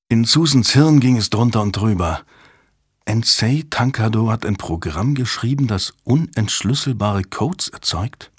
In Susans Hirn ging es drunter und drüber. Ensei Tankado hat ein Programm geschrieben, das unentschlüsselbare Codes erzeugt?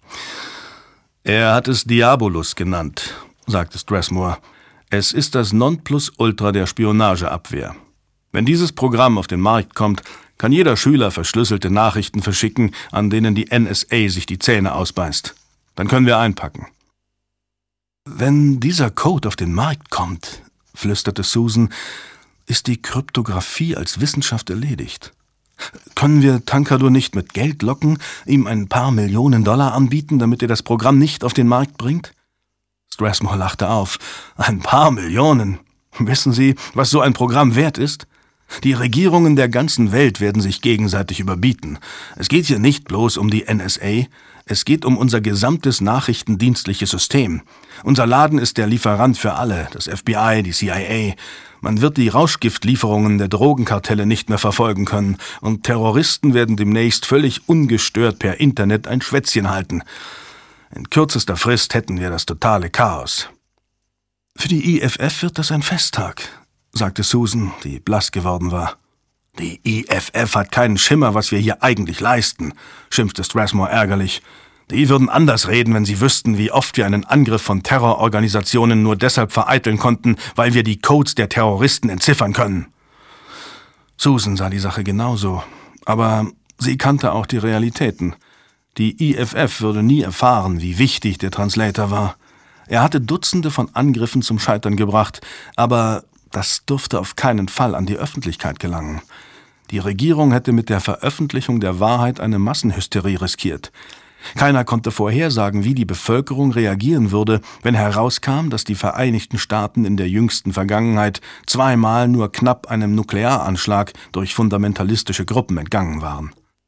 Er hat es Diabolus genannt, sagte Strathmore. Es ist das Nonplusultra der Spionageabwehr. Wenn dieses Programm auf den Markt kommt, kann jeder Schüler verschlüsselte Nachrichten verschicken, an denen die NSA sich die Zähne ausbeißt. Dann können wir einpacken. Wenn dieser Code auf den Markt kommt, flüsterte Susan, ist die Kryptographie als Wissenschaft erledigt. Können wir Tankado nicht mit Geld locken, ihm ein paar Millionen Dollar anbieten, damit er das Programm nicht auf den Markt bringt? Strathmore lachte auf. Ein paar Millionen? Wissen Sie, was so ein Programm wert ist? Die Regierungen der ganzen Welt werden sich gegenseitig überbieten. Es geht hier nicht bloß um die NSA, es geht um unser gesamtes nachrichtendienstliches System. Unser Laden ist der Lieferant für alle, das FBI, die CIA. Man wird die Rauschgiftlieferungen der Drogenkartelle nicht mehr verfolgen können und Terroristen werden demnächst völlig ungestört per Internet ein Schwätzchen halten. In kürzester Frist hätten wir das totale Chaos. Für die IFF wird das ein Festtag, sagte Susan, die blass geworden war. Die IFF hat keinen Schimmer, was wir hier eigentlich leisten, schimpfte Strathmore ärgerlich. Die würden anders reden, wenn sie wüssten, wie oft wir einen Angriff von Terrororganisationen nur deshalb vereiteln konnten, weil wir die Codes der Terroristen entziffern können. Susan sah die Sache genauso, aber sie kannte auch die Realitäten. Die IFF würde nie erfahren, wie wichtig der Translator war. Er hatte Dutzende von Angriffen zum Scheitern gebracht, aber das durfte auf keinen Fall an die Öffentlichkeit gelangen. Die Regierung hätte mit der Veröffentlichung der Wahrheit eine Massenhysterie riskiert. Keiner konnte vorhersagen, wie die Bevölkerung reagieren würde, wenn herauskam, dass die Vereinigten Staaten in der jüngsten Vergangenheit zweimal nur knapp einem Nuklearanschlag durch fundamentalistische Gruppen entgangen waren.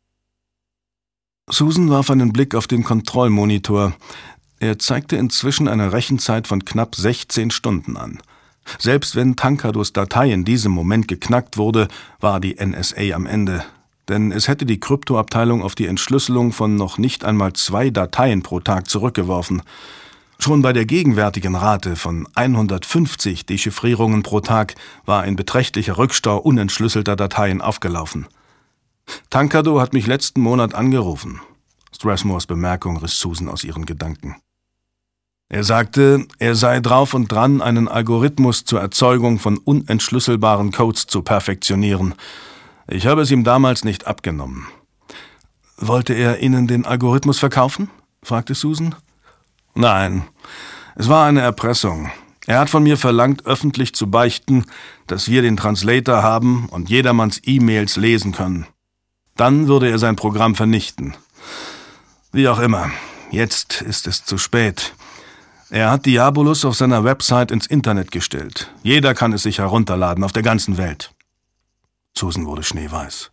Susan warf einen Blick auf den Kontrollmonitor. Er zeigte inzwischen eine Rechenzeit von knapp 16 Stunden an. Selbst wenn Tankados Datei in diesem Moment geknackt wurde, war die NSA am Ende. Denn es hätte die Kryptoabteilung auf die Entschlüsselung von noch nicht einmal 2 Dateien pro Tag zurückgeworfen. Schon bei der gegenwärtigen Rate von 150 Dechiffrierungen pro Tag war ein beträchtlicher Rückstau unentschlüsselter Dateien aufgelaufen. Tankado hat mich letzten Monat angerufen. Strathmores Bemerkung riss Susan aus ihren Gedanken. Er sagte, er sei drauf und dran, einen Algorithmus zur Erzeugung von unentschlüsselbaren Codes zu perfektionieren. Ich habe es ihm damals nicht abgenommen. Wollte er Ihnen den Algorithmus verkaufen? Fragte Susan. Nein, es war eine Erpressung. Er hat von mir verlangt, öffentlich zu beichten, dass wir den Translator haben und jedermanns E-Mails lesen können. Dann würde er sein Programm vernichten. Wie auch immer, jetzt ist es zu spät. Er hat Diabolus auf seiner Website ins Internet gestellt. Jeder kann es sich herunterladen, auf der ganzen Welt. Susan wurde schneeweiß.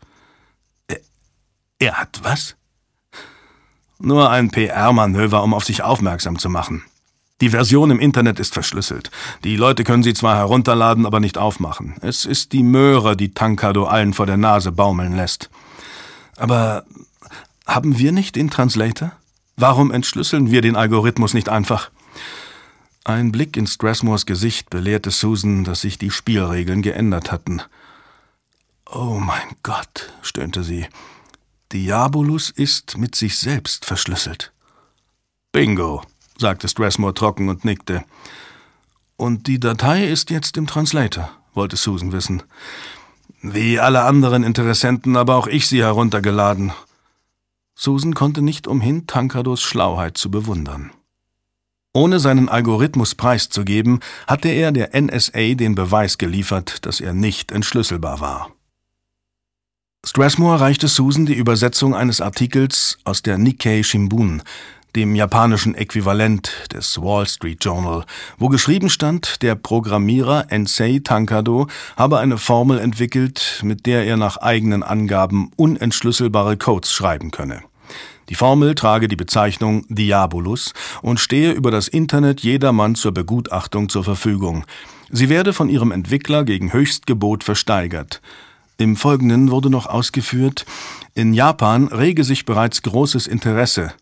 Er hat was? Nur ein PR-Manöver, um auf sich aufmerksam zu machen. Die Version im Internet ist verschlüsselt. Die Leute können sie zwar herunterladen, aber nicht aufmachen. Es ist die Möhre, die Tankado allen vor der Nase baumeln lässt. Aber haben wir nicht den Translator? Warum entschlüsseln wir den Algorithmus nicht einfach? Ein Blick in Strathmores Gesicht belehrte Susan, dass sich die Spielregeln geändert hatten. »Oh mein Gott«, stöhnte sie, »Diabolus ist mit sich selbst verschlüsselt.« »Bingo«, sagte Strathmore trocken und nickte. »Und die Datei ist jetzt im Translator«, wollte Susan wissen. »Wie alle anderen Interessenten, aber auch ich sie heruntergeladen.« Susan konnte nicht umhin, Tankados Schlauheit zu bewundern. Ohne seinen Algorithmus preiszugeben, hatte er der NSA den Beweis geliefert, dass er nicht entschlüsselbar war. Strathmore reichte Susan die Übersetzung eines Artikels aus der Nikkei Shimbun, dem japanischen Äquivalent des Wall Street Journal, wo geschrieben stand, der Programmierer Ensei Tankado habe eine Formel entwickelt, mit der er nach eigenen Angaben unentschlüsselbare Codes schreiben könne. Die Formel trage die Bezeichnung Diabolus und stehe über das Internet jedermann zur Begutachtung zur Verfügung. Sie werde von ihrem Entwickler gegen Höchstgebot versteigert. Im Folgenden wurde noch ausgeführt, in Japan rege sich bereits großes Interesse.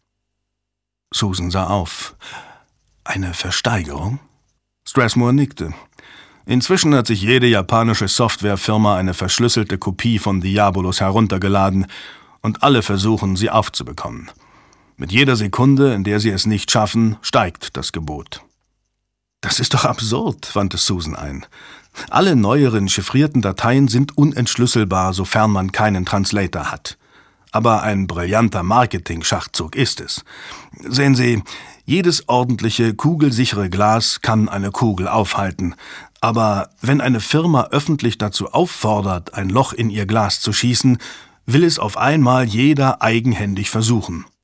Susan sah auf. Eine Versteigerung? Strathmore nickte. Inzwischen hat sich jede japanische Softwarefirma eine verschlüsselte Kopie von Diabolus heruntergeladen und alle versuchen, sie aufzubekommen. Mit jeder Sekunde, in der sie es nicht schaffen, steigt das Gebot. »Das ist doch absurd«, wandte Susan ein. »Alle neueren chiffrierten Dateien sind unentschlüsselbar, sofern man keinen Translator hat. Aber ein brillanter Marketing-Schachzug ist es. Sehen Sie, jedes ordentliche, kugelsichere Glas kann eine Kugel aufhalten. Aber wenn eine Firma öffentlich dazu auffordert, ein Loch in ihr Glas zu schießen, will es auf einmal jeder eigenhändig versuchen.